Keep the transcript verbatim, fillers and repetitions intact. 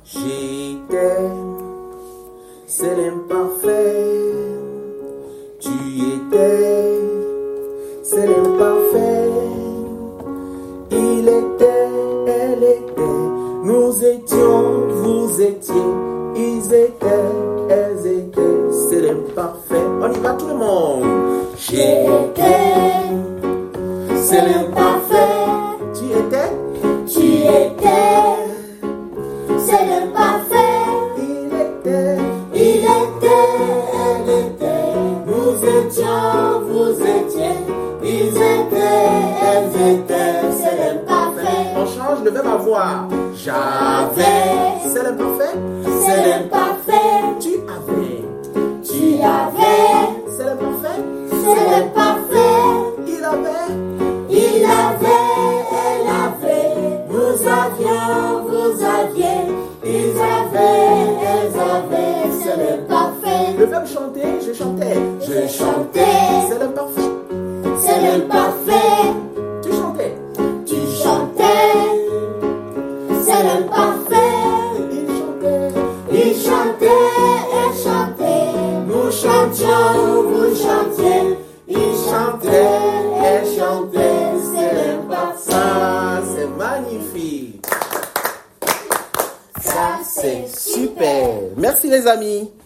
J'étais, c'est l'imparfait. Tu étais, c'est l'imparfait. Il était, elle était. Nous étions, vous étiez. Ils étaient, elles étaient. C'est l'imparfait. On y va tout le monde. J'étais, c'est l'imparfait. Tu étais, Tu étais, c'est l'imparfait. il était, Il était, elle était. Nous étions, vous étiez. Ils étaient, elles étaient. C'est l'imparfait. on change le verbe avoir. J'avais, J'avais, c'est l'imparfait. c'est l'imparfait. Tu avais, Tu avais, c'est l'imparfait. c'est l'imparfait. Il avait, Il avait, elle avait. Nous avions, vous aviez. Ils avaient, elles avaient. C'est l'imparfait. le verbe chanter, je chantais. Je chantais, C'est l'imparfait. c'est l'imparfait. Tu chantais. Tu chantais, c'est l'imparfait. Il chantait. Il chantait, elle chantait. Nous chantions, vous chantiez. Il chantait, elle chantait. C'est l'imparfait. Ça, c'est magnifique. Ça, C'est super. Merci les amis.